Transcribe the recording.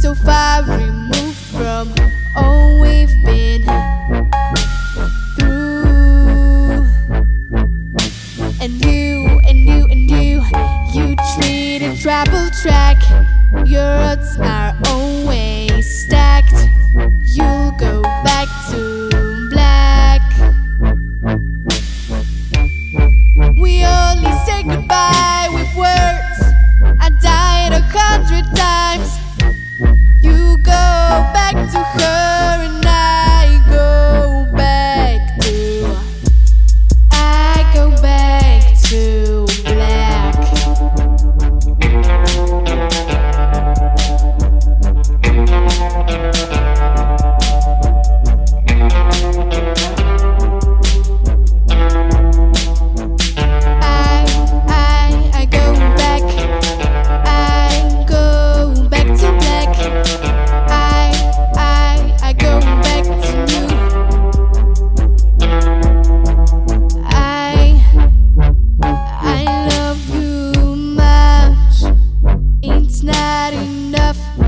so far removed from all we've been through. And you treat a travel track. Your odds are always stacked. You'll go back to black. We only say goodbye with words. I died 100 times. You go back to her and I go back to black. Not enough.